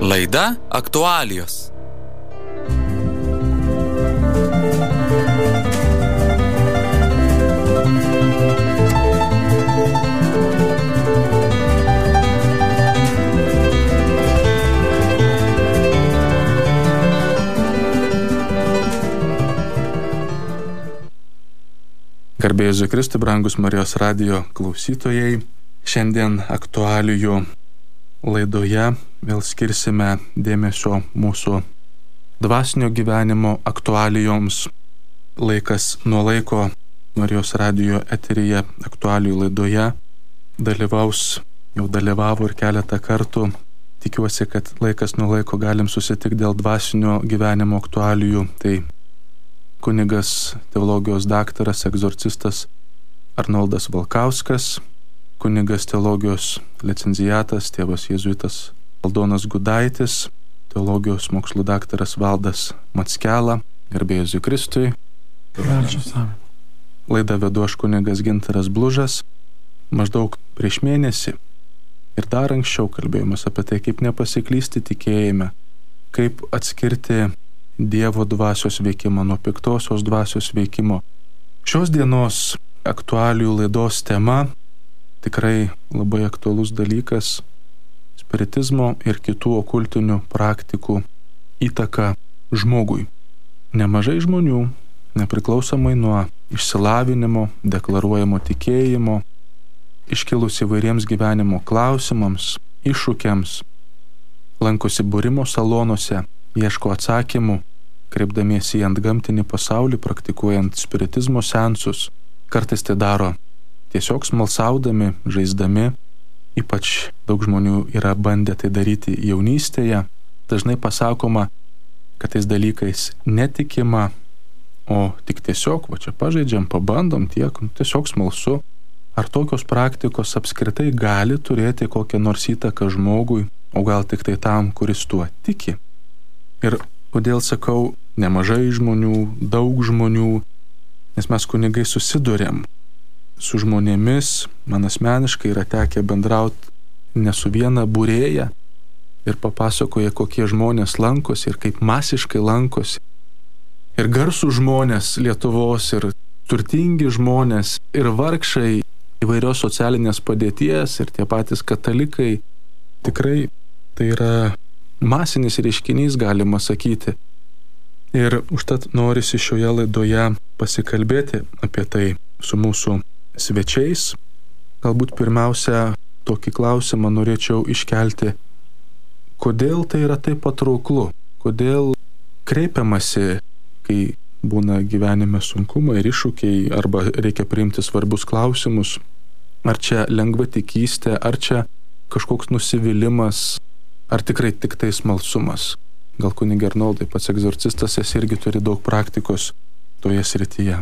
Laida aktualijos. Garbė Jėzui Kristui, brangus Marijos radijo klausytojai, šiandien aktualijų laidoje vėl skirsime dėmesio mūsų dvasinio gyvenimo aktualijoms. Laikas nuo laiko Marijos radijo eteryje aktualijų laidoje dalyvavo ir keletą kartų. Tikiuosi, kad laikas nuo laiko galim susitikti dėl dvasinio gyvenimo aktualijų. Tai kunigas, teologijos daktaras, egzorcistas Arnoldas Valkauskas, kunigas teologijos licenciatas, tėvas jėzuitas Aldonas Gudaitis, teologijos mokslų daktaras Valdas Mackela, garbė Jėzui Kristui. Laidą vedu aš kunigas Gintaras Blužas. Maždaug prieš mėnesį ir dar anksčiau kalbėjimas apie tai, kaip nepasiklysti tikėjime, kaip atskirti Dievo dvasios veikimo nuo piktosios dvasios veikimo. Šios dienos aktualijų laidos tema tikrai labai aktualus dalykas - spiritizmo ir kitų okultinių praktikų įtaka žmogui. Nemažai žmonių, nepriklausomai nuo išsilavinimo, deklaruojamo tikėjimo, iškilus įvairiems gyvenimo klausimams, iššūkiams, lankosi būrimo salonuose, ieško atsakymų, kreipdamiesi į antgamtinį pasaulį, praktikuojant spiritizmo seansus. Kartais tai daro tiesiog smalsaudami, žaisdami. Ypač daug žmonių yra bandę tai daryti jaunystėje. Dažnai pasakoma, kad tais dalykais netikima, o tik tiesiog, čia pažaidžiam, pabandom tiesiog smalsu. Ar tokios praktikos apskritai gali turėti kokią nors įtaką žmogui, o gal tik tai tam, kuris tuo tiki? Ir kodėl sakau nemažai žmonių, daug žmonių, nes mes kunigai susiduriam su žmonėmis. Man asmeniškai yra tekę bendrauti ne su viena būrėja ir papasakoja, kokie žmonės lankosi ir kaip masiškai lankosi. Ir garsų žmonės Lietuvos, ir turtingi žmonės, ir vargšai įvairios socialinės padėties, ir tie patys katalikai. Tikrai tai yra masinis reiškinys, galima sakyti. Ir užtat norisi šioje laidoje pasikalbėti apie tai su mūsų svečiais. Galbūt pirmiausia, tokį klausimą norėčiau iškelti. Kodėl tai yra taip patrauklu? Kodėl kreipiamasi, kai būna gyvenime sunkumai ir iššūkiai, arba reikia priimti svarbius klausimus? Ar čia lengva tikystė, ar čia kažkoks nusivylimas, ar tikrai tik tai smalsumas? Gal kunige Arnoldai, pats egzorcistas, esi irgi turi daug praktikos toje srityje.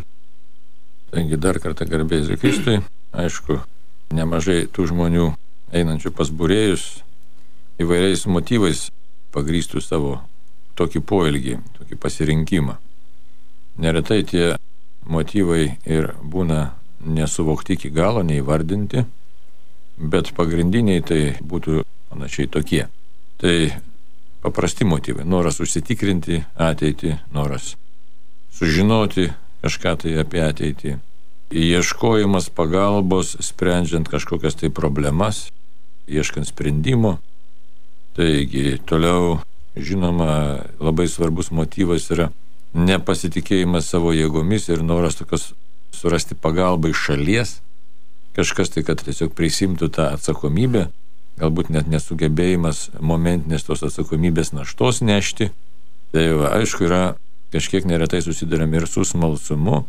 Taigi dar kartą garbė Jėzui Kristui. Aišku, nemažai tų žmonių einančių pas būrėjus įvairiais motyvais pagrįstų savo tokį poelgį, tokį pasirinkimą. Neretai tie motyvai ir būna nesuvokti iki galo, neįvardinti, bet pagrindiniai tai būtų panašiai tokie. Tai paprasti motyvai. Noras užsitikrinti ateitį, noras sužinoti kažką tai apie ateitį, ieškojimas pagalbos, sprendžiant kažkokias tai problemas, ieškant sprendimo. Taigi, toliau, žinoma, labai svarbus motyvas yra nepasitikėjimas savo jėgomis ir noras tokios surasti pagalbą iš šalies. Kažkas tai, kad tiesiog prisimtų tą atsakomybę, galbūt net nesugebėjimas momentinės tos atsakomybės naštos nešti. Tai aišku, yra kažkiek neretai susiduriam ir su smalsumu.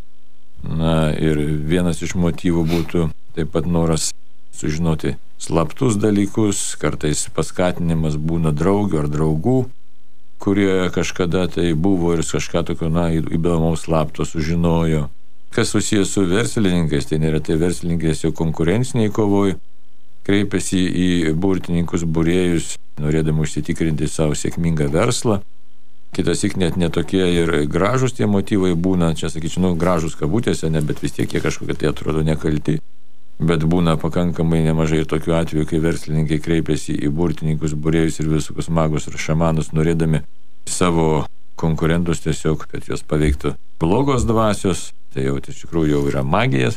Ir vienas iš motyvų būtų taip pat noras sužinoti slaptus dalykus, kartais paskatinimas būna draugių ar draugų, kurie kažkada tai buvo ir kažką tokio, įdomaus slapto sužinojo. Kas susijęs su verslininkais, tai neretai verslininkais jau konkurenciniai kovoj kreipiasi į burtininkus, būrėjus, norėdami užsitikrinti savo sėkmingą verslą. Kitasik net netokie ir gražus tie motyvai būna, čia sakyčiau, gražus kabutėse, bet vis tiek jie kažkokie tai atrodo nekalti. bet būna pakankamai nemažai ir tokių atvejų, kai verslininkai kreipiasi į burtininkus, būrėjus ir visokius magus ir šamanus, norėdami savo konkurentus tiesiog, kad juos paveiktų blogos dvasios, tai jau iš tikrųjų jau yra magijas,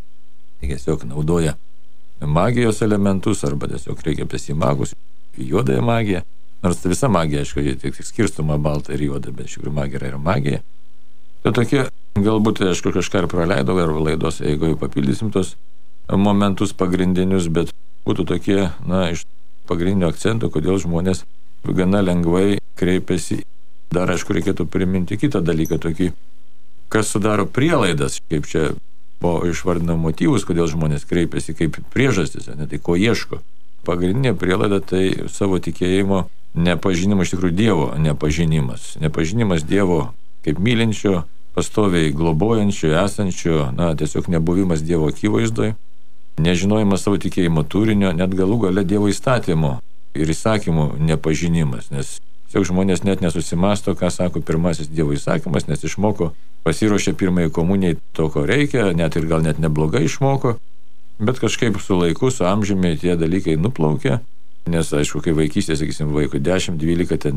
tiesiog naudoja magijos elementus arba tiesiog reikia pesi magus, juodąją magiją, nors visa magija, aišku, tik skirstoma balta ir juoda, bet iš tikrųjų magija yra magija. Tai tokie, galbūt, aišku, kažką ir praleidau, ir laidos eigoje papildysim tos momentus pagrindinius, bet būtų tokie, iš pagrindinių akcentų, kodėl žmonės gana lengvai kreipiasi. Dar, aišku, reikėtų priminti kitą dalyką, tokį, kas sudaro prielaidas, kaip čia buvo išvardinama motyvus, kodėl žmonės kreipiasi, kaip priežastis, ne tai ko ieško. Pagrindinė prielaida tai savo tikėjimo nepažinimo, iš tikrųjų Dievo nepažinimas. Nepažinimas Dievo kaip mylinčio, pastoviai globojančio, esančio, tiesiog nebuvimas Dievo akivaizdoje, nežinojimas savo tikėjimo turinio, net galų gale Dievo įstatymo ir įsakymų nepažinimas, nes tiesiog žmonės net nesusimasto, ką sako pirmasis Dievo įsakymas, nes išmoko, pasiruošė pirmąjį komunijai to, ko reikia, net ir gal net neblogai išmoko, bet kažkaip su laiku, su amžiumi tie dalykai nuplaukė, nes aišku, kai vaikystė, sakysim, vaikui 10, 12,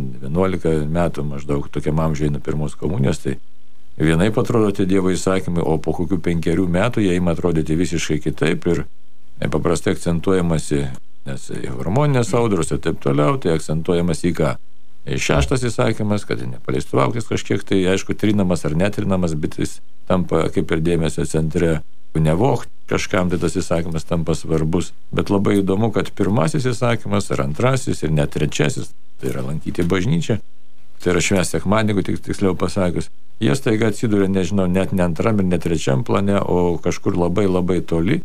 11 metų maždaug tokiam amžiui eina pirmos komunijos, tai vienaip atrodo tie Dievo įsakymai, o po kokių 5 metų jie ima atrodyti visiškai kitaip ir paprastai akcentuojamasi, nes hormoninės audros ir taip toliau, tai akcentuojamas į ką? 6 įsakymas, kad nepaleistų auktis kažkiek, tai aišku, trinamas ar netrinamas, bet jis tampa kaip ir dėmesio centre. Nevok kažkam, tai tas įsakymas tampa svarbus. Bet labai įdomu, kad pirmasis įsakymas, ar antrasis, ir net trečiasis, tai yra lankyti bažnyčią, tai yra švęsti sekmadienį, tiksliau pasakius, jie staiga atsiduria, nežinau, net ne antram ir ne trečiam plane, o kažkur labai labai toli.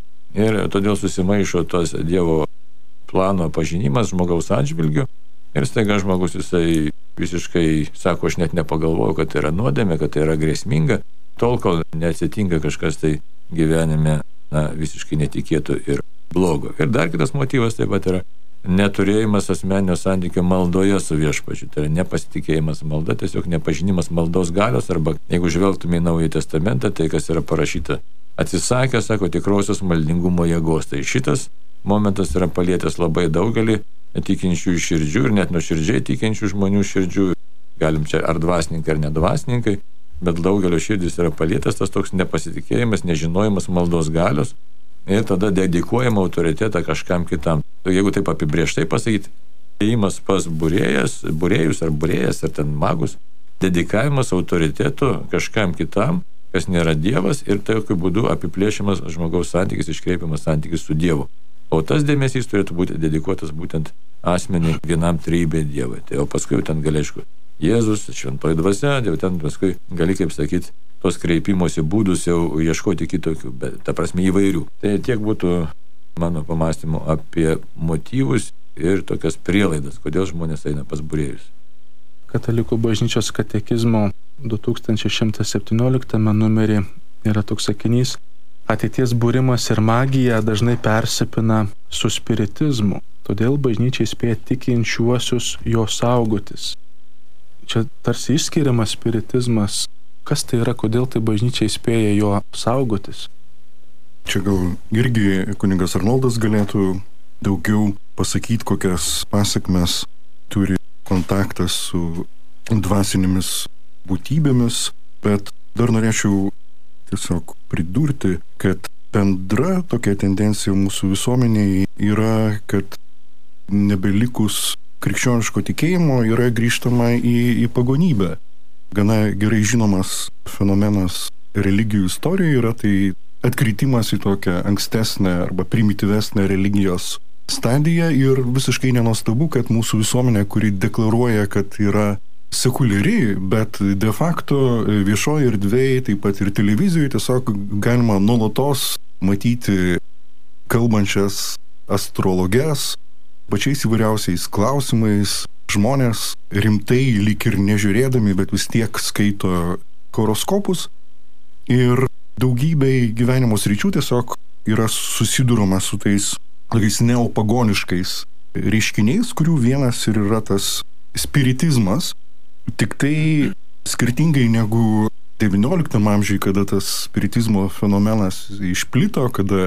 Ir todėl susimaišo tos Dievo plano pažinimas žmogaus atžvilgiu. Ir staiga žmogus jisai visiškai sako, aš net nepagalvoju, kad tai yra nuodėmė, kad tai yra grėsminga, tol, kol neatsitinka kažkas tai gyvenime visiškai netikėto ir blogo. Ir dar kitas motyvas taip pat yra neturėjimas asmeninio santykio maldoje su viešpačiu. Tai yra nepasitikėjimas malda, tiesiog nepažinimas maldos galios, arba jeigu žvelgtume į Naująjį Testamentą, tai kas yra parašyta, atsisakė, sako, tikrosios maldingumo jėgos. Tai šitas momentas yra palietęs labai daugelį tikinčių širdžių ir net nuoširdžiai tikinčių žmonių širdžių. Galim čia ar dvasininkai, ar nedvasininkai, bet daugelio širdis yra palietęs tas toks nepasitikėjimas, nežinojimas maldos galios ir tada dedikuojama autoritetą kažkam kitam. Jeigu taip apibrėžtai pasakyti, ėjimas pas būrėjus ar būrėjas ar ten magus, dedikavimas autoriteto kažkam kitam, kas nėra Dievas, ir tokiu būdu apiplėšimas žmogaus santykis, iškreipiamas santykis su Dievu. O tas dėmesys turėtų būti dedikuotas būtent asmeniui vienam trejybei Dievui. Tai jau paskui jau ten gali, aišku, Jėzus, šventoji dvasia, jau ten paskui gali, kaip sakyti, tos kreipimosi būdus jau ieškoti kitokių, bet ta prasme įvairių. Tai tiek būtų mano pamąstymų apie motyvus ir tokias prielaidas, kodėl žmonės eina pas būrėjus. Katalikų bažnyčios katekizmo 2117 numerį yra toks sakinys: ateities būrimas ir magija dažnai persipina su spiritizmu, todėl bažnyčia įspėja tikinčiuosius jo saugotis. Čia tarsi išskiriamas spiritizmas. Kas tai yra, kodėl tai bažnyčia įspėja jo saugotis? Čia gal irgi kunigas Arnoldas galėtų daugiau pasakyti, kokias pasakmes turi kontaktas su dvasinėmis būtybėmis, bet dar norėčiau tiesiog pridurti, kad bendra tokia tendencija mūsų visuomenėje yra, kad nebelikus krikščioniško tikėjimo yra grįžtama į pagonybę. Gana gerai žinomas fenomenas religijų istorijoje yra tai atkritimas į tokią ankstesnę arba primityvesnę religijos stadiją, ir visiškai nenuostabu, kad mūsų visuomenė, kuri deklaruoja, kad yra sekuliari, bet de facto viešoje erdvėje, taip pat ir televizijoje tiesiog galima nuolatos matyti kalbančias astrologes pačiais įvairiausiais klausimais. Žmonės rimtai lyg ir nežiūrėdami, bet vis tiek skaito horoskopus, ir daugybei gyvenimo sričių tiesiog yra susiduroma su tais neopagoniškais reiškiniais, kurių vienas ir yra tas spiritizmas. Tik tai skirtingai negu XIX amžiui, kada tas spiritizmo fenomenas išplito, kada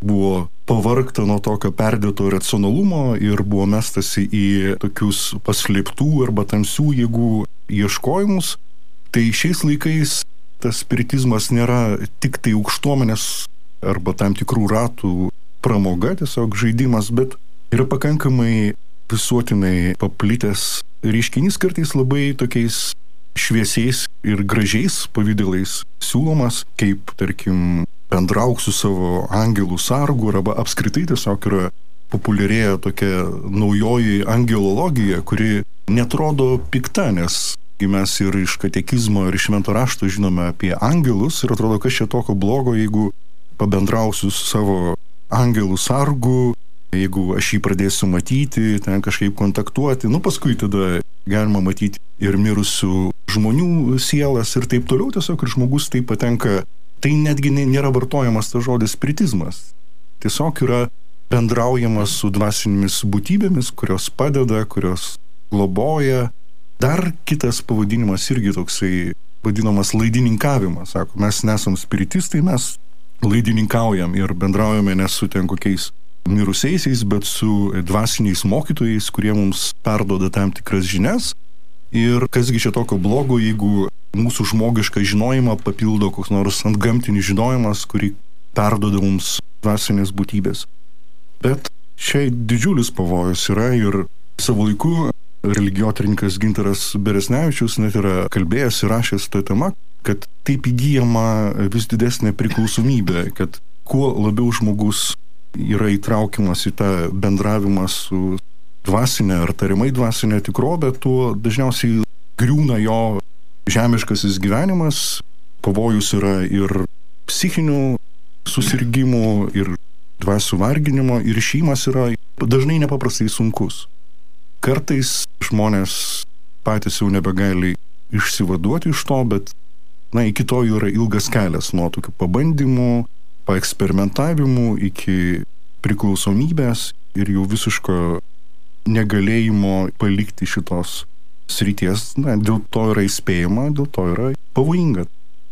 buvo pavargta nuo tokio perdėto racionalumo ir buvo mestasi į tokius paslėptų arba tamsių jėgų ieškojimus. Tai šiais laikais tas spiritizmas nėra tik tai aukštuomenės arba tam tikrų ratų pramoga, tiesiog žaidimas, bet yra pakankamai visuotinai paplitęs reiškinys, kartais labai tokiais šviesiais ir gražiais pavidalais siūlomas, kaip, tarkim, bendrauk su savo angelų sargu, arba apskritai tiesiog yra populiarėja tokia naujoji angelologija, kuri netrodo pikta, nes mes ir iš katekizmo, ir iš švento rašto žinome apie angelus ir atrodo, kas čia tokio blogo, jeigu pabendrausiu su savo angelų sargu, jeigu aš jį pradėsiu matyti, ten kažkaip kontaktuoti, paskui tada galima matyti ir mirusių žmonių sielas ir taip toliau, tiesiog ir žmogus taip patenka. Tai netgi nėra vartojamas tas žodis spiritizmas. Tiesiog yra bendraujamas su dvasinėmis būtybėmis, kurios padeda, kurios globoja. Dar kitas pavadinimas irgi toksai vadinamas laidininkavimas. Sako, mes nesam spiritistai, mes laidininkaujam ir bendraujame ne su ten kokiais mirusiaisiais, bet su dvasiniais mokytojais, kurie mums perduoda tam tikras žinias. Ir kasgi čia tokio blogo, jeigu mūsų žmogišką žinojimą papildo koks nors antgamtinis žinojimas, kurį perduoda mums dvasinės būtybės. Bet čia didžiulis pavojus yra ir savo laiku religijotyrininkas Gintaras Beresnevičius net yra kalbėjęs ir rašęs tą temą, kad taip įgyjama vis didesnė priklausomybė, kad kuo labiau žmogus yra įtraukiamas į tą bendravimą su dvasinė ar tariamai dvasinė tikrovė, tuo dažniausiai griūna jo žemiškasis gyvenimas, pavojus yra ir psichinių susirgymų, ir dvasių varginimo, ir išėjimas yra dažnai nepaprastai sunkus. Kartais žmonės patys jau nebegali išsivaduoti iš to, bet iki to yra ilgas kelias nuo tokių pabandymų, paeksperimentavimų iki priklausomybės ir jau visiško negalėjimo palikti šitos srities. Dėl to yra įspėjama, dėl to yra pavojinga.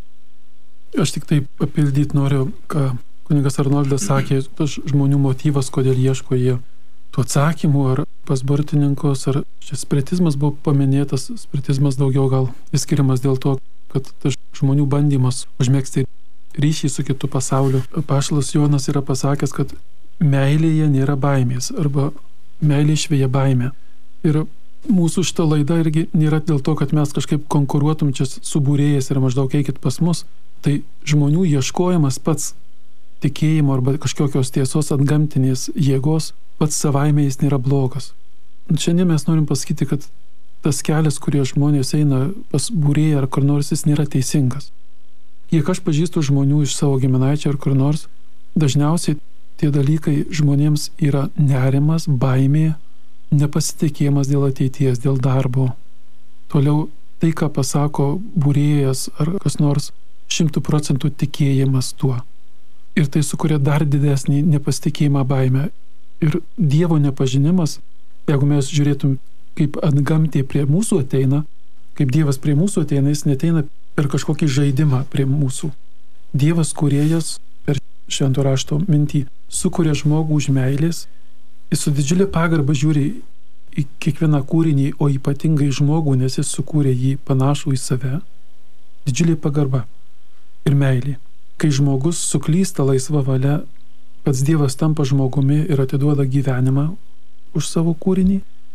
Aš tik taip papildyti noriu, ką kunigas Arnoldas sakė, tas žmonių motyvas, kodėl ieško jie tų atsakymų, ar pas burtininkus, ar šis spiritizmas buvo paminėtas, spiritizmas daugiau gal įskiriamas dėl to, kad tas žmonių bandymas užmėgsti ryšį su kitu pasauliu. Apaštalas Jonas yra pasakęs, kad meilėje nėra baimės, arba meilė išvėja baimę. Ir mūsų šita laida irgi nėra dėl to, kad mes kažkaip konkuruotum čia su būrėjais ir maždaug eikit pas mus. Tai žmonių ieškojimas pats tikėjimo arba kažkokios tiesos antgamtinės jėgos pats savaime jis nėra blogas. Šiandien mes norim pasakyti, kad tas kelias, kurie žmonės eina pas būrėją ar kur nors, jis nėra teisingas. Kiek aš pažįstu žmonių iš savo giminaičio ar kur nors, dažniausiai tie dalykai žmonėms yra nerimas, baimė, nepasitikėjimas dėl ateities, dėl darbo. Toliau tai, ką pasako būrėjas ar kas nors, 100% tikėjimas tuo. Ir tai sukuria dar didesnį nepasitikėjimą, baimę. Ir Dievo nepažinimas, jeigu mes žiūrėtum, kaip antgamtė prie mūsų ateina, kaip Dievas prie mūsų ateina, jis neteina per kažkokį žaidimą prie mūsų. Dievas kūrėjas per švento rašto mintį sukuria žmogų už meilės, jis su didžiulė pagarba žiūri į kiekvieną kūrinį, o ypatingai žmogų, nes jis sukūrė jį panašų į save. Didžiulė pagarba ir meilė. Kai žmogus suklysta laisva valia, pats Dievas tampa žmogumi ir atiduoda gyvenimą už savo kūrinį.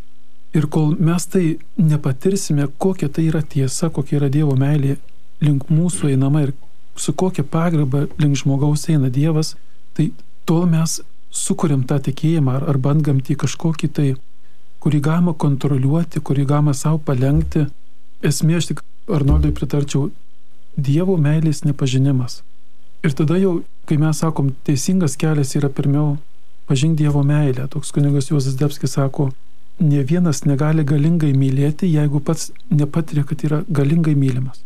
Ir kol mes tai nepatirsime, kokia tai yra tiesa, kokia yra Dievo meilė link mūsų einama ir su kokia pagarba link žmogaus eina Dievas, tai tol mes sukuriam tą tikėjimą ar antgamtį kažkokį tai, kurį galima kontroliuoti, kurį galima savo palenkti. Esmė, aš tik Arnoldui pritarčiau, Dievo meilės nepažinimas. Ir tada jau, kai mes sakom, teisingas kelias yra pirmiau pažink Dievo meilę. Toks kunigas Juozas Zdebskis sako, ne vienas negali galingai mylėti, jeigu pats nepatiria, kad yra galingai mylimas.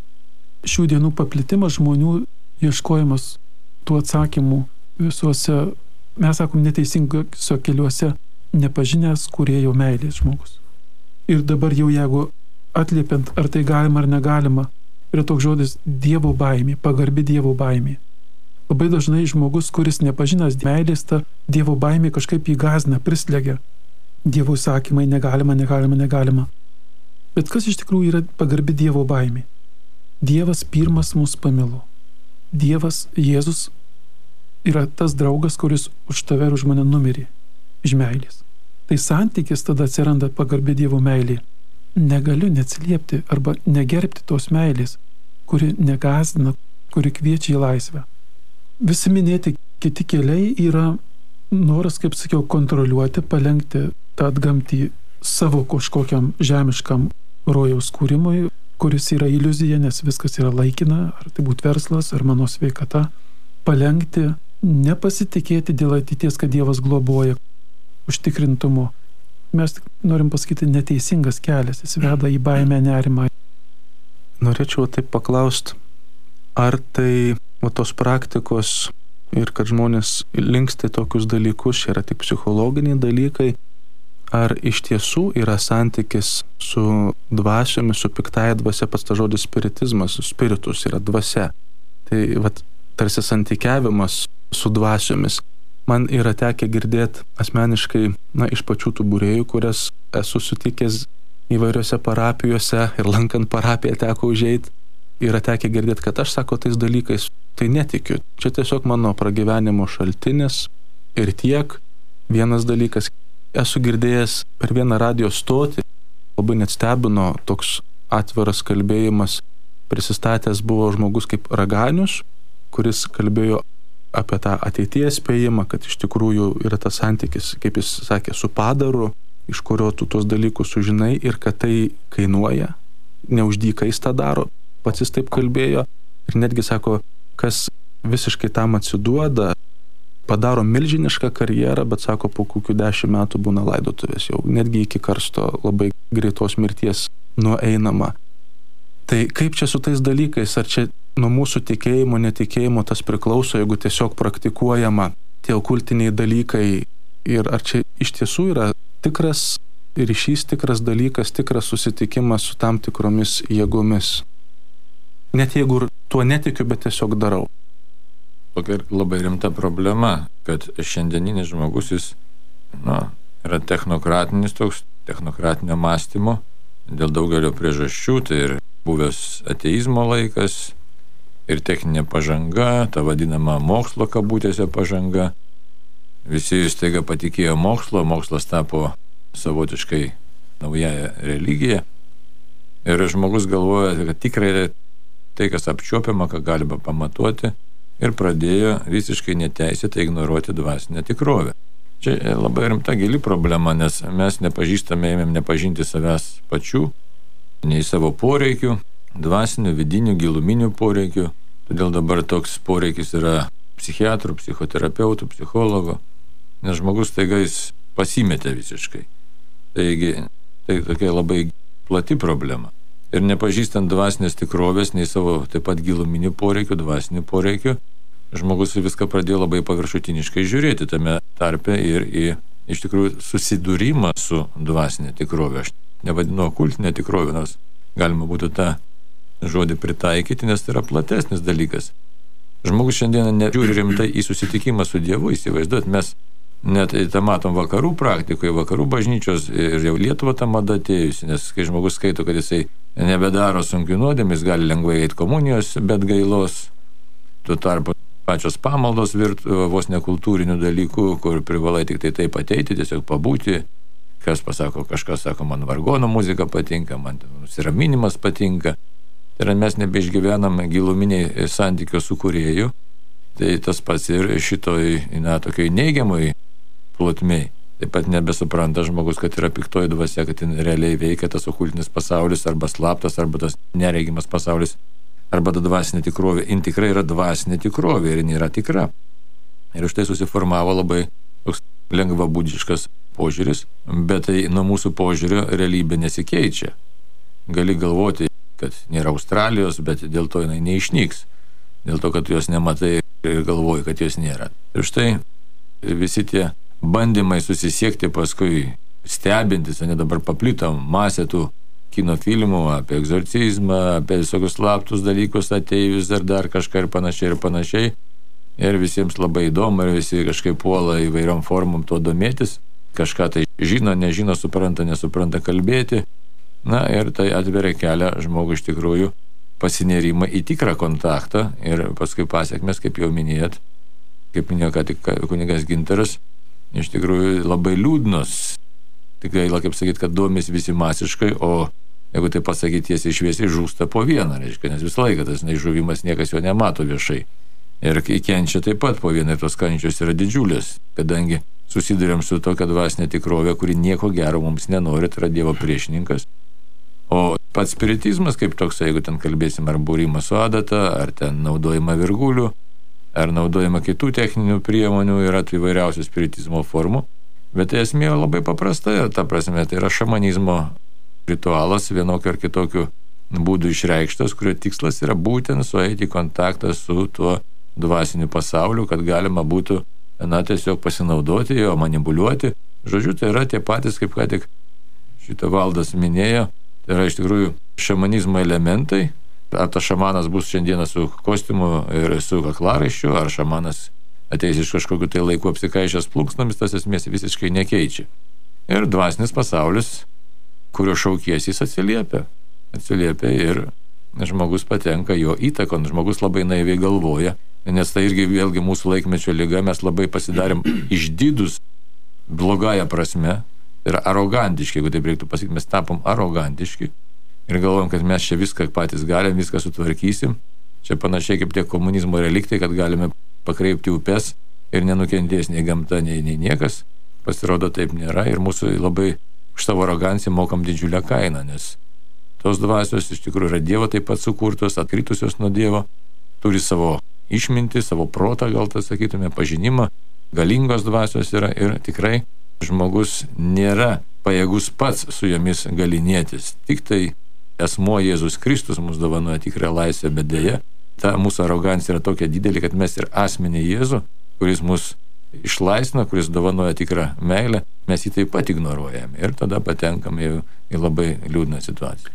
Šių dienų paplitimas žmonių ieškojimas tų atsakymų visuose, mes sakom, neteisingose keliuose, nepažinęs kūrėjo meilės žmogus. Ir dabar jau jeigu atliepiant, ar tai galima ar negalima, yra toks žodis Dievo baimė, pagarbi Dievo baimė. Labai dažnai žmogus, kuris nepažinas meilės, ta Dievo baimė kažkaip įgazina, prislegia. Dievo įsakymai negalima. Bet kas iš tikrųjų yra pagarbi Dievo baimė? Dievas pirmas mus pamilo. Dievas, Jėzus, yra tas draugas, kuris už tave ir už mane numirė iš meilės. Tai santykis tada atsiranda pagarbi Dievo meilė. Negaliu neatsiliepti arba negerbti tos meilės, kuri negąsdina, kuri kviečia į laisvę. Visi minėti kiti keliai yra noras, kaip sakiau, kontroliuoti, palenkti tą atgamtį savo kažkokiam žemiškam rojaus kūrimui, kuris yra iliuzija, nes viskas yra laikina, ar tai būtų verslas, ar mano sveikata. Palenkti, nepasitikėti dėl ateities, kad Dievas globoja, užtikrintumo. Mes norim pasakyti, neteisingas kelias, jis veda į baimę, nerimą. Norėčiau taip paklausti, ar tai tos praktikos ir kad žmonės linksta tokius dalykus, čia yra tik psichologiniai dalykai, ar iš tiesų yra santykis su dvasiomis, su piktaja dvasia, pats ta žodis spiritizmas, spiritus yra dvasia. Tai tarsi santykiavimas su dvasiomis. Man yra tekę girdėti asmeniškai, iš pačių tų būrėjų, kurias esu sutikęs įvairiose parapijose ir lankant parapiją teko užeiti, yra tekę girdėti, kad aš, sako, tais dalykais tai netikiu. Čia tiesiog mano pragyvenimo šaltinis ir tiek. Vienas dalykas, esu girdėjęs per vieną radijo stotį, labai net stebino toks atviras kalbėjimas, prisistatęs buvo žmogus kaip Raganius, kuris kalbėjo apie tą ateities spėjimą, kad iš tikrųjų yra tas santykis, kaip jis sakė, su padaru, iš kurio tu tuos dalykus sužinai ir kad tai kainuoja, neuždykais tą daro, pats jis taip kalbėjo ir netgi sako, kas visiškai tam atsiduoda, padaro milžinišką karjerą, bet sako, po kokių 10 metų būna laidotuvės jau, netgi iki karsto labai greitos mirties nueinama. Tai kaip čia su tais dalykais, ar čia nuo mūsų tikėjimo, netikėjimo tas priklauso, jeigu tiesiog praktikuojama tie okultiniai dalykai ir ar čia iš tiesų yra tikras ryšys, tikras dalykas, tikras susitikimas su tam tikromis jėgomis. Net jeigu tuo netikiu, bet tiesiog darau. Tokia labai rimta problema, kad šiandieninis žmogus jis yra technokratinis toks, technokratinio mąstymo dėl daugelio priežasčių, tai ir buvęs ateizmo laikas, ir techninė pažanga, ta vadinama mokslo kabutėse pažanga. Visi staiga patikėjo mokslo, mokslas tapo savotiškai naująją religiją. Ir žmogus galvoja, kad tikrai tai, kas apčiuopiama, ką galima pamatuoti, ir pradėjo visiškai neteisėtai ignoruoti dvasinę tikrovę. Čia labai rimta gili problema, nes mes ėmėm nepažinti savęs pačių, nei savo poreikių, dvasinių, vidinių, giluminių poreikių. Todėl dabar toks poreikis yra psichiatrų, psichoterapeutų, psichologų, nes žmogus taiga jis pasimetė visiškai. Taigi, tai tokia labai plati problema. Ir nepažįstant dvasinės tikrovės, nei savo taip pat giluminių poreikių, dvasinių poreikių, žmogus viską pradėjo labai paviršutiniškai žiūrėti, tame tarpe ir į iš tikrųjų susidūrimą su dvasinė tikrovė. Aš nevadinu okultinę tikrovę, nors galima būtų tą žodį pritaikyti, nes tai yra platesnis dalykas. Žmogus šiandien nežiūri rimtai į susitikimą su Dievu, įsivaizduot, mes net tą matom vakarų praktikoje, vakarų bažnyčios ir jau Lietuva tą madą atėjusi, nes kai žmogus skaito, kad jisai nebedaro sunkių nuodėmės, gali lengvai eiti komunijos, bet gailos. Tuo tarpu pačios pamaldos vos nekultūrinių dalykų, kur privalai tik tai taip ateiti, tiesiog pabūti. Kas pasako, kažkas sako, man vargono muzika patinka, man nusiraminimas patinka. Tai yra mes nebeišgyvenam giluminiai santykio su kūrėju. Tai tas pats ir šitoj, tokioj neigiamoj plotmėj. Taip pat nebesupranta žmogus, kad yra piktoji dvasia, kad realiai veikia tas okultinis pasaulis, arba slaptas, arba tas neregimas pasaulis, arba ta dvasinė tikrovė. Jin tikrai yra dvasinė tikrovė ir jin yra tikra. Ir už tai susiformavo labai toks lengvabūdiškas požiūris, bet tai nuo mūsų požiūrio realybė nesikeičia. Gali galvoti, kad nėra Australijos, bet dėl to jinai neišnyks. Dėl to, kad jos nematai ir galvoji, kad jos nėra. Ir štai visi tie bandymai susisiekti paskui stebintis, o ne dabar paplito masė tų kino filmų apie egzorcizmą, apie visokius slaptus dalykus, ateivius ar dar kažką ir panašiai. ir visiems labai įdomu, ir visi kažkaip puola įvairiom formom to domėtis, kažką tai žino, nežino, supranta, nesupranta kalbėti. Na ir tai atveria kelią žmogui iš tikrųjų pasinėrimą į tikrą kontaktą ir paskui pasiekmes, kaip jau minėjot, kaip minėjo ką tik kunigas Gintaras, iš tikrųjų labai liūdnos. Tik gaila, kaip sakyti, kad domės visi masiškai, o jeigu tai pasakyti tiesiai šviesiai, žūsta po vieną, reiškia, nes visą laiką tas žuvimas niekas jo nemato viešai. Ir kenčia taip pat po vieną, ir tos kančios yra didžiulės, kadangi susidurėm su tokia dvasinė tikrovė, kuri nieko gero mums nenori, tai yra Dievo priešininkas. O pats spiritizmas kaip toks, jeigu ten kalbėsim ar būrimą su adata, ar ten naudojama virgulių, ar naudojama kitų techninių priemonių, yra įvairiausių spiritizmo formų, bet tai esmė labai paprasta, ta prasme, tai yra šamanizmo ritualas vienokiu ar kitokiu būdu išreikštas, kurio tikslas yra būtent sueiti į kontaktą su tuo dvasiniu pasauliu, kad galima būtų, tiesiog pasinaudoti jo, manipuliuoti. Žodžiu, tai yra tie patys, kaip ką tik šitą Valdas minėjo, tai yra iš tikrųjų šamanizmo elementai. Ar tas šamanas bus šiandieną su kostiumu ir su kaklaraiščiu, ar šamanas ateis iš kažkokiu tai laiku apsikaišęs plunksnomis, tas esmės visiškai nekeičia. Ir dvasinis pasaulis, kurio šaukies, jis atsiliepia ir žmogus patenka jo įtakon. Žmogus labai naiviai galvoja, nes tai irgi vėlgi mūsų laikmečio lyga, mes labai pasidarėm išdidus blogąją prasme, tai yra arogantiški, jeigu taip reiktų pasakyti, mes tapom arogantiški ir galvojam, kad mes čia viską patys galim, viską sutvarkysim. Čia panašiai kaip tie komunizmo reliktai, kad galime pakreipti upes ir nenukentės nei gamta, nei niekas. Pasirodo, taip nėra ir mūsų labai už savo aroganciją mokam didžiulę kainą, nes tos dvasios iš tikrųjų yra Dievo taip pat sukurtos, atkritusios nuo Dievo, turi savo išmintį, savo protą, gal tai sakytume, pažinimą, galingos dvasios yra ir tikrai žmogus nėra pajėgus pats su jomis galinėtis. Tik tai asmuo Jėzus Kristus mums dovanoja tikrą laisvę, bet dėja, ta mūsų arogancija yra tokia didelė, kad mes ir asmenį Jėzų, kuris mus išlaisvina, kuris dovanoja tikrą meilę, mes jį taip pat ignoruojame ir tada patenkame į labai liūdną situaciją.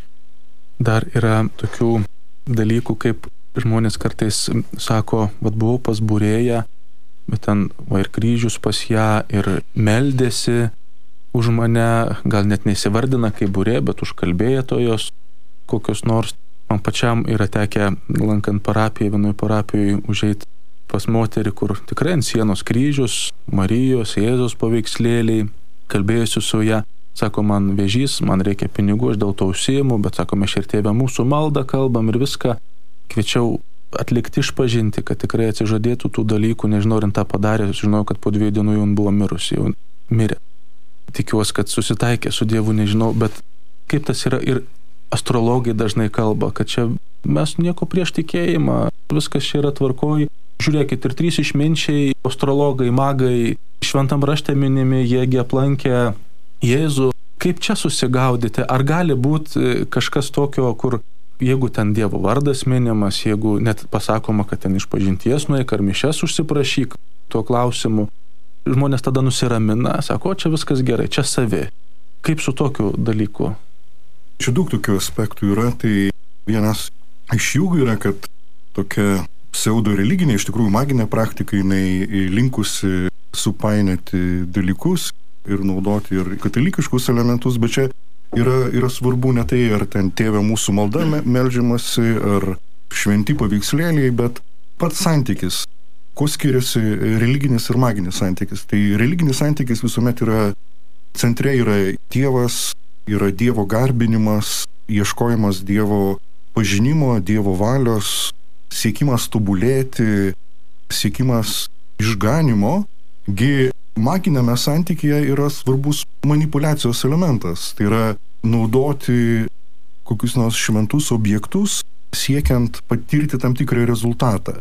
Dar yra tokių dalykų, kaip žmonės kartais sako, buvau pas būrėją, bet ten ir kryžius pas ją ir meldėsi už mane, gal net neįsivardina kaip būrė, bet už kalbėtojos kokios nors. Man pačiam yra tekę, lankant parapiją, vienoje parapijoje užeiti pas moterį, kur tikrai ant sienos kryžius, Marijos, Jėzaus paveikslėliai, kalbėjusiu su ją, sako, man vėžys, man reikia pinigų, aš dėl to užsiimu, bet sako, mes ir tėvę mūsų maldą kalbam ir viską. Kviečiau atlikti išpažinti, kad tikrai atsižadėtų tų dalykų, nežinau, ar tą padarė, žinau, kad po 2 dienų jau buvo mirusi, jau mirė. Tikiuosi, kad susitaikė su Dievu, nežinau, bet kaip tas yra ir astrologai dažnai kalba, kad čia mes nieko prieš tikėjimą, viskas čia yra tvarkoj. Žiūrėkit, ir 3 išminčiai, astrologai, magai, šventam rašte minimi, jiegi aplankė Jėzų. Kaip čia susigaudyti? Ar gali būti kažkas tokio, kur jeigu ten Dievo vardas minimas, jeigu net pasakoma, kad ten išpažinties nueik ar mišes užsiprašyk tuo klausimu, žmonės tada nusiramina, sako, čia viskas gerai, čia savi. Kaip su tokiu dalyku? Čia daug tokių aspektų yra, tai vienas iš jų yra, kad tokia pseudo religinė, iš tikrųjų maginė praktika, jinai linkusi supainioti dalykus ir naudoti ir katalikiškus elementus, bet čia yra svarbu ne tai, ar ten tėve mūsų malda meldžiamasi, ar šventi paveikslėliai, bet pats santykis. Kuo skiriasi religinis ir maginis santykis? Tai religinis santykis visuomet yra, centre yra Dievas, yra Dievo garbinimas, ieškojimas Dievo pažinimo, Dievo valios, siekimas tobulėti, siekimas išganimo. Gi maginėme santykyje yra svarbus manipulacijos elementas. Tai yra naudoti kokius nors šventus objektus, siekiant patirti tam tikrą rezultatą.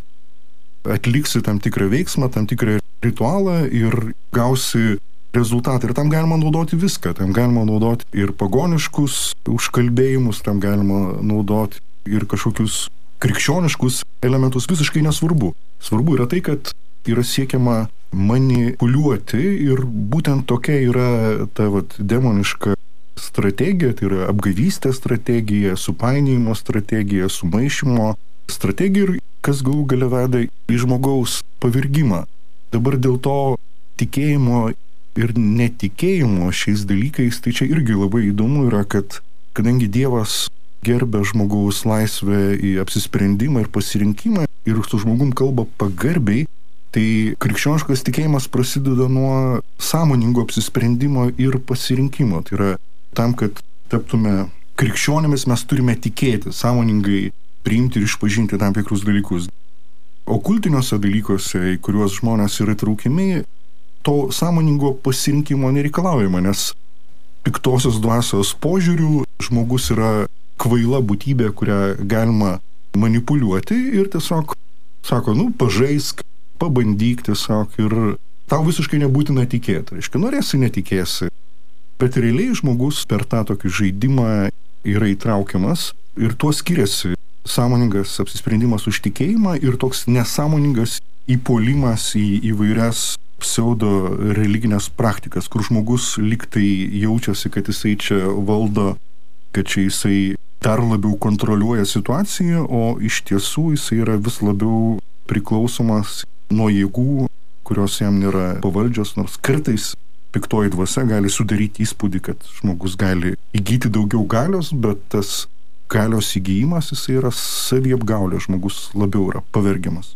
Atliksi tam tikrą veiksmą, tam tikrą ritualą ir gausi rezultatą. Ir tam galima naudoti viską. Tam galima naudoti ir pagoniškus užkalbėjimus, tam galima naudoti ir kažkokius krikščioniškus elementus, visiškai nesvarbu. Svarbu yra tai, kad yra siekiama manipuliuoti ir būtent tokia yra ta demoniška strategija, tai yra apgavystės strategija, supainijimo strategija, sumaišymo strategija ir kas galų gale veda į žmogaus pavirgimą. Dabar dėl to tikėjimo ir netikėjimo šiais dalykais, tai čia irgi labai įdomu yra, kad kadangi Dievas gerbia žmogaus laisvę į apsisprendimą ir pasirinkimą ir su žmogum kalba pagarbiai, tai krikščioniškas tikėjimas prasideda nuo sąmoningo apsisprendimo ir pasirinkimo. Tai yra tam, kad taptume krikščionimis, mes turime tikėti, sąmoningai priimti ir išpažinti tam tikrus dalykus. Okultiniuose dalykuose, į kuriuos žmonės yra traukiami, to sąmoningo pasirinkimo nereikalaujama, nes piktosios dvasios požiūrių žmogus yra kvaila būtybė, kurią galima manipuliuoti ir tiesiog sako, pažaisk, pabandyk tiesiog ir tau visiškai nebūtina tikėti. Reiškia, norėsi, netikėsi. Bet realiai žmogus per tą tokį žaidimą yra įtraukiamas ir tuo skiriasi sąmoningas apsisprendimas už tikėjimą ir toks nesąmoningas įpuolimas į įvairias pseudo religinės praktikas, kur žmogus liktai jaučiasi, kad jisai čia valdo, kad čia jisai dar labiau kontroliuoja situaciją, o iš tiesų jisai yra vis labiau priklausomas nuo jėgų, kurios jam nėra pavaldžios, nors kartais piktoji dvasia gali sudaryti įspūdį, kad žmogus gali įgyti daugiau galios, bet tas galios įgyjimas jisai yra saviapgaulė, žmogus labiau yra pavergiamas.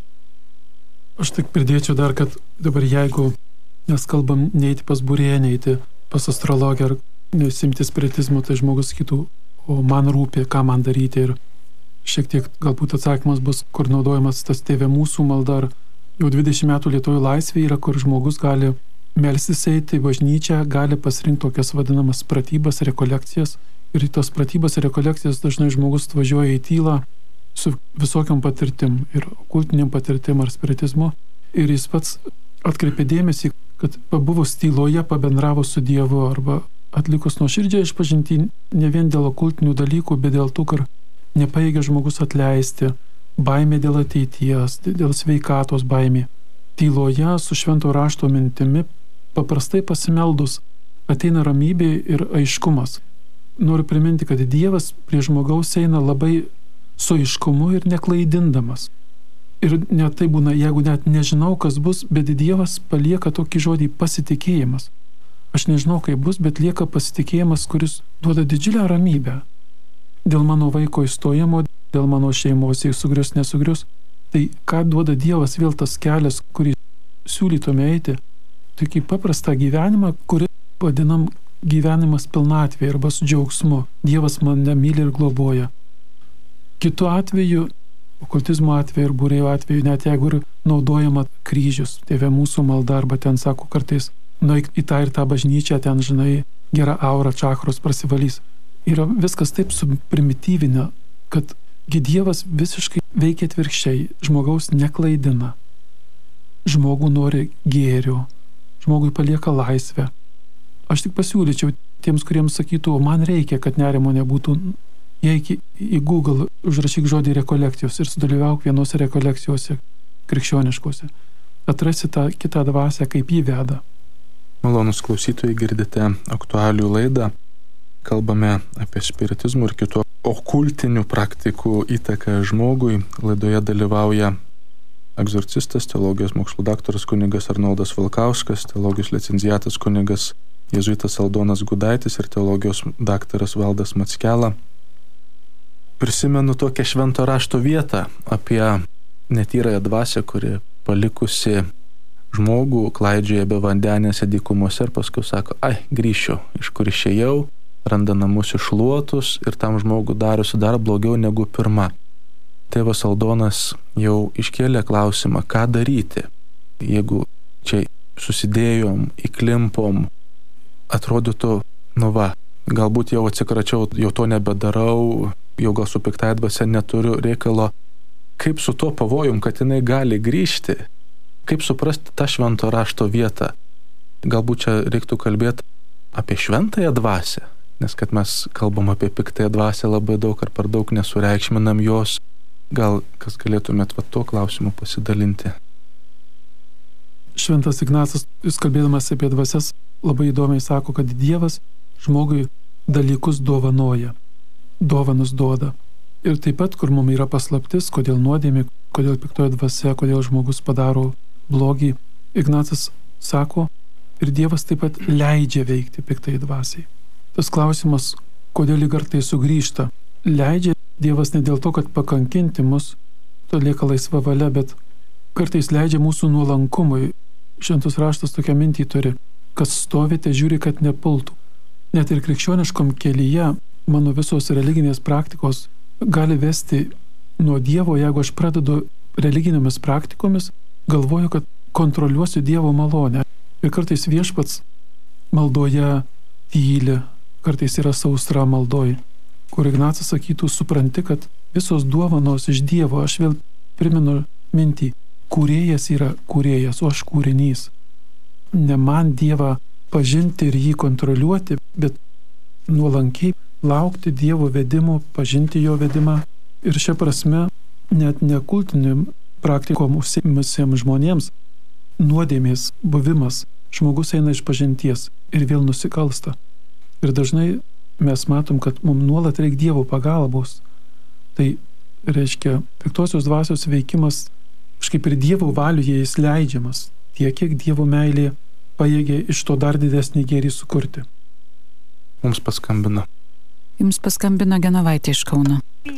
Aš tik pridėčiau dar, kad dabar jeigu mes kalbam neiti pas būrėją, neiti pas astrologę ar nesimti spiritizmo, tai žmogus sakytų, o man rūpi, ką man daryti ir šiek tiek galbūt atsakymas bus, kur naudojamas tas Tėve mūsų malda, ar jau 20 metų Lietuvoje laisvė yra, kur žmogus gali melstis eiti į bažnyčią, gali pasirinkti tokias vadinamas pratybas, rekolekcijas ir į tos pratybas ir rekolekcijas dažnai žmogus važiuoja į tylą su visokiam patirtim ir okultiniam patirtim ar spiritizmu ir jis pats atkreipė dėmesį, kad pabuvus tyloje pabendravo su Dievu arba atlikus nuoširdžią išpažintį ne vien dėl okultinių dalykų, bet dėl tų, kur nepajėgia žmogus atleisti, baimė dėl ateities, dėl sveikatos baimė. Tyloje su švento rašto mintimi paprastai pasimeldus ateina ramybė ir aiškumas. Noriu priminti, kad Dievas prie žmogaus eina labai su aiškumu ir neklaidindamas. Ir net tai būna, jeigu net nežinau, kas bus, bet Dievas palieka tokį žodį pasitikėjimas. Aš nežinau, kaip bus, bet lieka pasitikėjimas, kuris duoda didžiulę ramybę. Dėl mano vaiko įstojimo, dėl mano šeimos, jei sugrius, nesugrius. Tai ką duoda Dievas vėl tas kelias, kurį siūlytume eiti, tai kaip paprastą gyvenimą, kurį vadinam gyvenimas pilnatvė arba su džiaugsmu. Dievas mane myli ir globoja. Kitu atveju, okultizmo atveju ir būrėjo atveju, net jeigu ir naudojama kryžius, Tėve mūsų malda, arba ten sako kartais, nueik į tą ir tą bažnyčią, ten, žinai, gera aura, čakros prasivalys. Yra viskas taip suprimityvinę, kad Dievas visiškai veikia atvirkščiai, žmogaus neklaidina. Žmogų nori gėrio, žmogui palieka laisvę. Aš tik pasiūlyčiau tiems, kuriems sakytų, man reikia, kad nerimo nebūtų. Jei į Google užrašyk žodį rekolekcijos ir sudalyvauk vienose rekolekcijose krikščioniškose. Atrasi tą kitą dvasią, kaip jį veda. Malonus klausytojai, girdite aktualių laidą. Kalbame apie spiritizmų ir kitų okultinių praktikų įtaką žmogui. Laidoje dalyvauja egzorcistas, teologijos mokslų daktaras kunigas Arnoldas Valkauskas, teologijos licenciatas kunigas jėzuitas Aldonas Gudaitis ir teologijos daktaras Valdas Mackela. Prisimenu tokią švento rašto vietą apie netyrąją dvasią, kuri palikusi žmogų klaidžioja be vandenėse dykumose ir paskui sako, grįšiu, iš kur išėjau, randa namus iššluotus ir tam žmogų darosi dar blogiau negu pirma. Tėvas Aldonas jau iškėlė klausimą, ką daryti, jeigu čia susidėjom, įklimpom, atrodytų, galbūt jau atsikračiau, jau to nebedarau, jau gal su piktai dvasia neturiu reikalo. Kaip su tuo pavojum, kad jinai gali grįžti? Kaip suprasti tą švento rašto vietą? Galbūt čia reiktų kalbėti apie šventąją dvasią, nes kad mes kalbam apie piktąją dvasią labai daug ar per daug nesureikšminam jos. Gal kas galėtumėt tuo klausimu pasidalinti? Šventas Ignacas, jūs kalbėdamas apie dvasias, labai įdomiai sako, kad Dievas žmogui dalykus dovanoja, dovanus duoda. Ir taip pat, kur mums yra paslaptis, kodėl nuodėmė, kodėl piktoji dvasia, kodėl žmogus padaro blogį, Ignacas sako, ir Dievas taip pat leidžia veikti piktai dvasiai. Tas klausimas, kodėl į kartai sugrįžta, leidžia Dievas ne dėl to, kad pakankinti mus, to lieka laisva valia, bet kartais leidžia mūsų nuolankumui. Šventas raštas tokią mintį turi, kas stovite, žiūri, kad nepultų. Net ir krikščioniškom kelyje mano visos religinės praktikos gali vesti nuo Dievo, jeigu aš pradedu religinėmis praktikomis, galvoju, kad kontroliuosiu Dievo malonę. Ir kartais viešpats maldoje tyli, kartais yra sausra maldoj, kur Ignacas sakytų, supranti, kad visos dovanos iš Dievo, aš vėl primenu mintį, kūrėjas yra kūrėjas, o aš kūrinys. Ne man Dievą pažinti ir jį kontroliuoti, bet nuolankiai laukti Dievo vedimo, pažinti jo vedimą. Ir šia prasme, net nekultiniam praktikom užsiimusiems žmonėms, nuodėmės buvimas, žmogus eina iš pažinties ir vėl nusikalsta. Ir dažnai mes matom, kad mums nuolat reikia Dievo pagalbos. Tai reiškia, piktosios dvasios veikimas, kažkaip ir Dievo valioje jis leidžiamas, tiek, kiek Dievo meilė pajėgia iš to dar didesnį gėrį sukurti. Mums paskambina. Jums paskambino Genovaitė iš Kauno.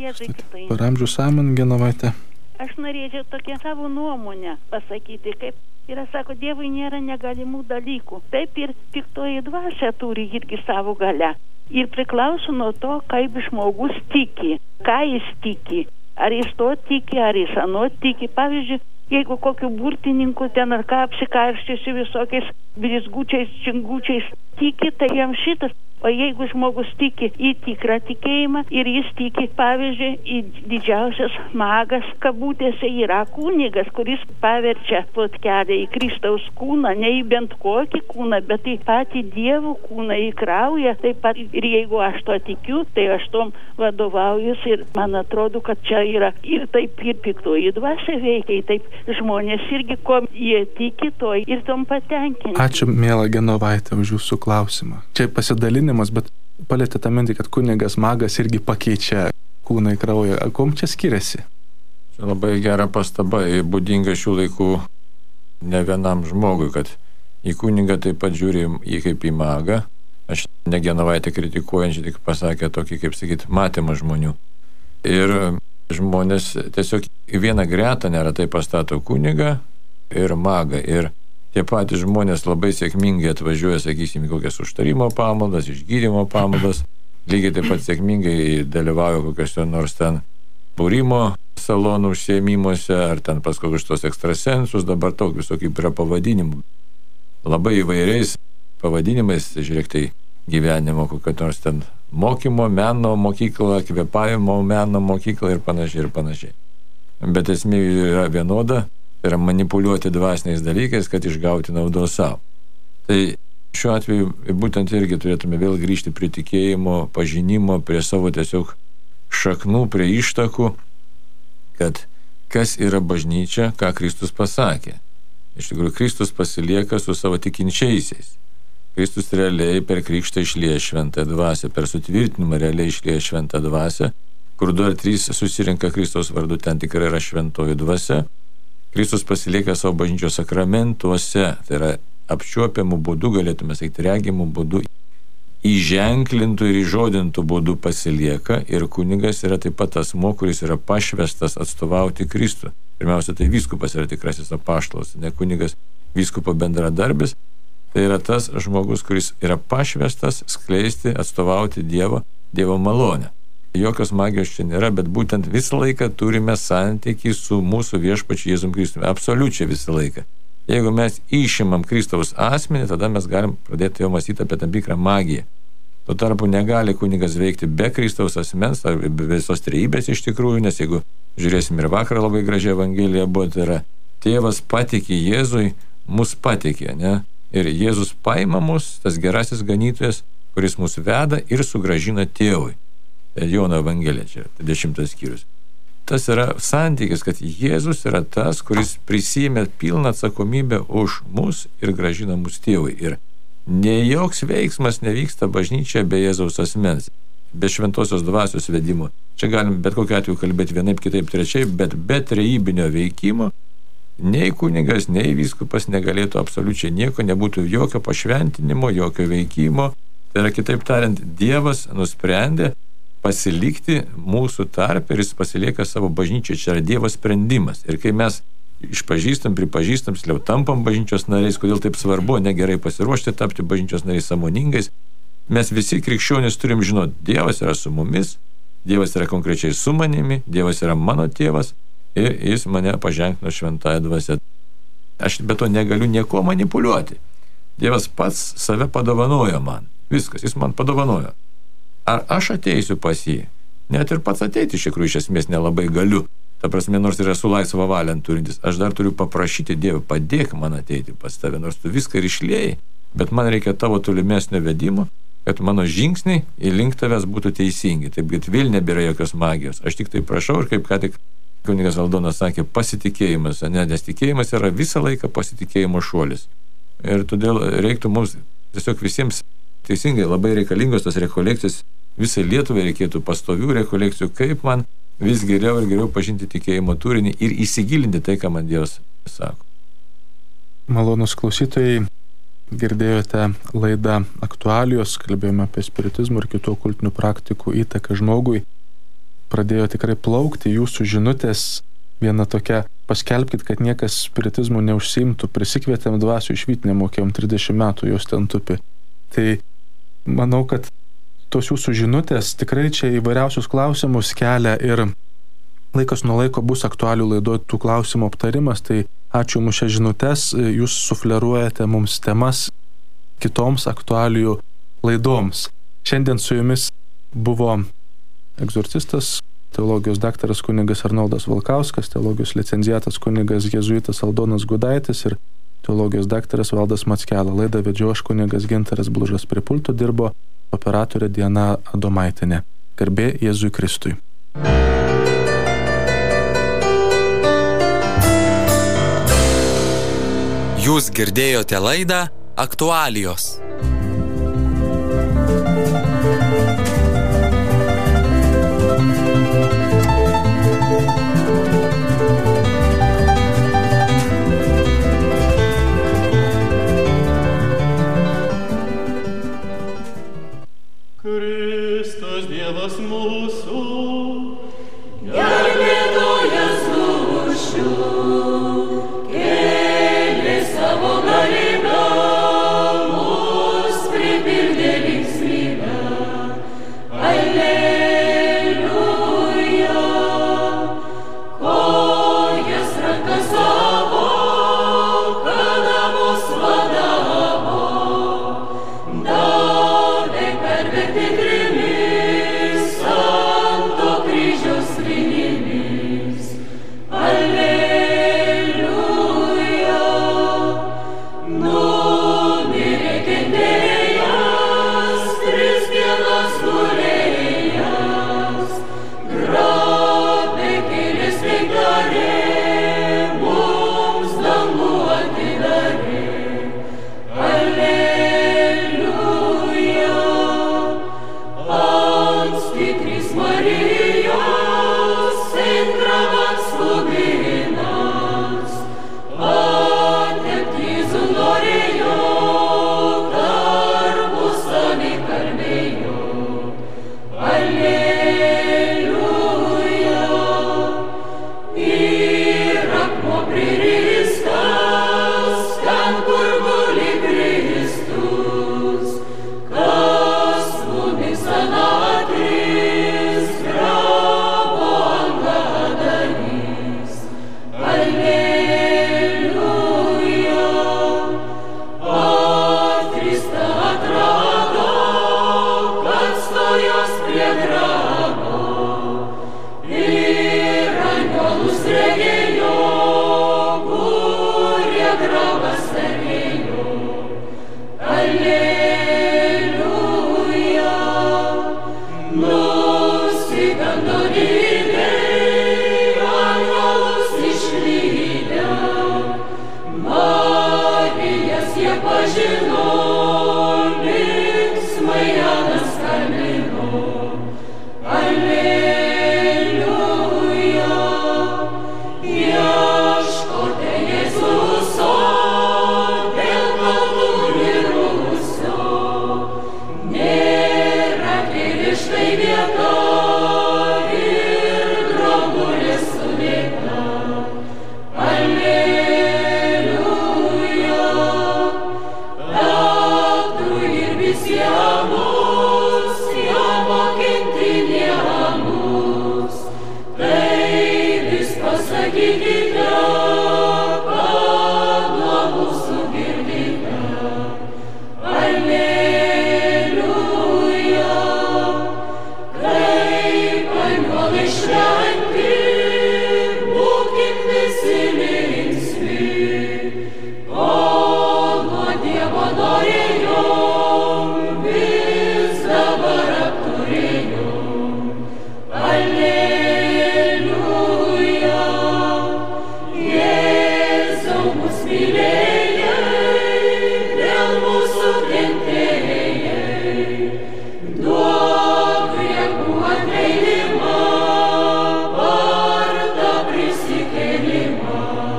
Per amžius amen, Genovaitė. Aš norėčiau tokią savo nuomonę pasakyti, kaip yra, sako, Dievui nėra negalimų dalykų. Taip ir piktoji dvasia turi irgi savo galią. Ir priklauso nuo to, kaip žmogus tiki, ką jis tiki. Ar jis to tiki, ar jis ano tiki. Pavyzdžiui, jeigu kokiu burtininku ten ar ką apsikarščiusi visokiais blizgučiais, čingučiais tiki, tai jam šitas. O jeigu žmogus tiki į tikrą tikėjimą ir jis tiki, pavyzdžiui, į didžiausias magas, kabutėse, yra kunigas, kuris paverčia plotkelę į Kristaus kūną, ne į bent kokį kūną, bet į patį Dievo kūną įkrauja. Taip pat ir jeigu aš to tikiu, tai aš tom vadovaujuosi ir man atrodo, kad čia yra ir taip ir piktoji dvasia veikia, taip žmonės irgi, ko jie tiki, to ir tom patenkinti. Ačiū, miela Genovaitė, už jūsų klausimą. Čia pasidalinimas, bet palėtė tą mintį, kad kunigas magas irgi pakeičia kūną į kraują. Kom čia skiriasi? Čia labai gera pastaba, būdinga šių laikų ne vienam žmogui, kad į kunigą taip pat žiūri jį kaip į magą. Aš ne Genovaitę kritikuojančiai tik pasakė tokį, kaip sakyti, matymą žmonių. Ir žmonės tiesiog į vieną gretą neretai pastato kunigą ir magą. Ir tie patys žmonės labai sėkmingai atvažiuoja, sakysim, į kokias užtarimo pamaldas, išgydymo pamaldas, lygiai taip pat sėkmingai dalyvauja kokiuose nors ten būrimo salonų užsiėmimuose, ar ten pas kokius tos ekstrasensus, dabar daug visokių yra pavadinimų. Labai įvairiais pavadinimais, žiūrėk, tai gyvenimo kokia nors ten mokymo, meno mokykla, kvėpavimo meno mokykla ir panašiai. Bet esmė yra vienoda. Tai yra manipuliuoti dvasiniais dalykais, kad išgauti naudos savo. Tai šiuo atveju būtent irgi turėtume vėl grįžti prie tikėjimo, pažinimo, prie savo tiesiog šaknų, prie ištakų, kad kas yra bažnyčia, ką Kristus pasakė. Iš tikrųjų, Kristus pasilieka su savo tikinčiaisiais. Kristus realiai per krikštą išlieja šventą dvasią, per sutvirtinimą realiai išlieja šventą dvasią, kur 2 ar 3 susirinka Kristaus vardu, ten tikrai yra šventoji dvasia. Kristus pasilieka savo bažnyčios sakramentuose, tai yra apčiuopiamų būdų, galėtume sakyti, regimų būdų, įženklintų ir įžodintų būdų pasilieka, ir kunigas yra taip pat asmo, kuris yra pašvestas atstovauti Kristų. Pirmiausia, tai vyskupas yra tikrasis apaštalas, ne kunigas, vyskupo bendradarbis. Tai yra tas žmogus, kuris yra pašvestas skleisti, atstovauti Dievo malonę. Jokios magijos čia nėra, bet būtent visą laiką turime santykį su mūsų viešpačiu Jėzum Kristumi. Absoliučiai visą laiką. Jeigu mes išimam Kristaus asmenį, tada mes galim pradėti jau mąstyti apie tam tikrą magiją. Tuo tarpu negali kunigas veikti be Kristaus asmens, ar be visos trejybės iš tikrųjų, nes jeigu žiūrėsim ir vakar labai gražią Evangeliją buvo, tai yra tėvas patikė Jėzui, mus patikė, ne? Ir Jėzus paima mus, tas gerasis ganytojas, kuris mus veda ir sugrąžina tėvui. Jono Evangelija, čia 10 skyrius. Tas yra santykis, kad Jėzus yra tas, kuris prisėmė pilną atsakomybę už mus ir gražina mus tėvui. Ir ne joks veiksmas nevyksta bažnyčioje be Jėzaus asmens. be šventosios dvasios vedimo. Čia galim bet kokiu atveju kalbėti vienaip, kitaip, trečiai, bet be trejybinio veikimo nei kunigas, nei vyskupas negalėtų absoliučiai nieko, nebūtų jokio pašventinimo, jokio veikimo. Tai yra, kitaip tariant, Dievas nusprendė pasilikti mūsų tarp ir jis pasilieka savo bažnyčiai. Čia yra Dievo sprendimas. Ir kai mes išpažįstam, pripažįstam, jau tampam bažnyčios nariais, kodėl taip svarbu, negerai pasiruošti tapti bažnyčios nariais sąmoningais, mes visi krikščionys turim žinoti, Dievas yra su mumis, Dievas yra konkrečiai su manimi, Dievas yra mano tėvas ir jis mane paženklino šventąją dvasią. Aš be to negaliu nieko manipuliuoti. Dievas pats save padovanojo man. Viskas, jis man padovanojo. Ar aš ateisiu pas jį? Net ir pats ateiti iš tikrųjų iš esmės nelabai galiu. Ta prasme, nors ir esu laisvą valią turintis, aš dar turiu paprašyti Dievą, padėk man ateiti pas tave, nors tu viską ir išliejai, bet man reikia tavo tolimesnio vedimo, kad mano žingsniai į link tavęs būtų teisingi. Taip, kad vėl nebėra jokios magijos. Aš tik tai prašau ir kaip ką tik kunigas Aldonas sakė, pasitikėjimas, nes tikėjimas yra visą laiką pasitikėjimo šuolis. Ir todėl reiktų mums tiesiog visiems teisingai labai reikalingos tos rekolekcijos, visai Lietuvai reikėtų pastovių rekolekcijų, kaip man vis geriau ir geriau pažinti tikėjimo turinį ir įsigilinti tai, ką man Dievas sako. Malonus klausytojai, girdėjote laidą Aktualijos, kalbėjome apie spiritizmų ir kitų okultinių praktikų įtaką žmogui. Pradėjo tikrai plaukti jūsų žinutės, viena tokia, paskelbkit, kad niekas spiritizmų neužsiimtų, prisikvietėm dvasių išvyt, nemokėjom 30 metų, jos ten tupi. Tai manau, kad tos jūsų žinutės tikrai čia įvairiausius klausimus kelia ir laikas nuo laiko bus aktualių laidoje tų klausimų aptarimas, tai ačiū mums šias žinutės, jūs sufleruojate mums temas kitoms aktualijų laidoms. Šiandien su jumis buvo egzorcistas, teologijos daktaras kunigas Arnoldas Valkauskas, teologijos licenciatas kunigas jėzuitas Aldonas Gudaitis ir teologijos daktaras Valdas Mackela. Laidą vedžiau aš kunigas Gintaras Blužas, prie pulto dirbo operatorė Diana Adomaitinė. Garbė Jėzui Kristui. Jūs girdėjote laidą Aktualijos. Kristus Dievas mūsų, gelbėtojas dūšių, kėlė savo galybę, mus pripildė linksmybę. Alleluja, kojas rankas savo, kada mus vadavo, davė perverti trimis, Santo kryžiaus linimis. Alleluja, numirė kentėjęs, 3 dienas gulėjęs, grabe kėlės veikdarė, mums dangų atidarė. Alleluja, Anstikrys Marijos, Senkrabans Lubinas, patept Jėzų norėjo, tarpusavy kalbėjo. Alleluja, ir akmuo priristas, ten kur guli Kristus, kas mumis anatris, grabo angą darys. Alleluja, atkristą atrado, kad stojęs prie grabo, ir angelus regėjo, kurie grabą sargėjo. Alleluja, nusigando didei, angelus išlydę, Marijas jie pažino, linksmai ją nuskambino. norėjom, vis dabar apturėjom. Alleluja, Jėzau mus mylėjai, dėl mūsų kentėjai. Duok griebų atleidimą, vardą prisikėlimą.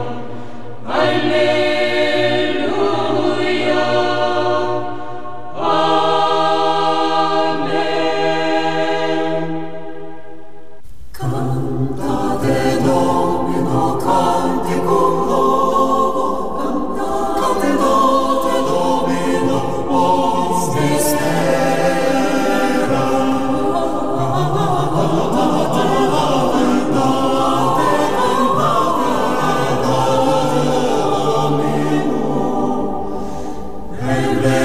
Alleluja, amen. Cantate Domino canticum novo, cantate Domino vos mistera. Domino,